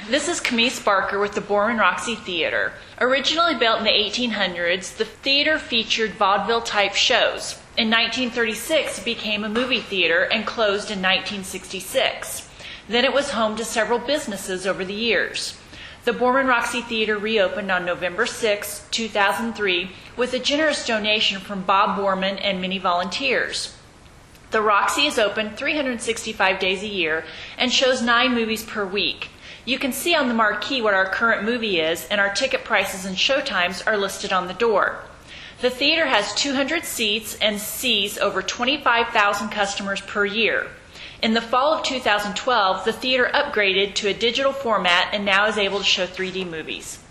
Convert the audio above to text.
This is Camise Barker with the Borman Roxy Theater. Originally built in the 1800s, the theater featured vaudeville-type shows. In 1936, it became a movie theater and closed in 1966. Then it was home to several businesses over the years. The Borman Roxy Theater reopened on November 6, 2003, with a generous donation from Bob Borman and many volunteers. The Roxy is open 365 days a year and shows 9 movies per week. You can see on the marquee what our current movie is, and our ticket prices and showtimes are listed on the door. The theater has 200 seats and sees over 25,000 customers per year. In the fall of 2012, the theater upgraded to a digital format and now is able to show 3D movies.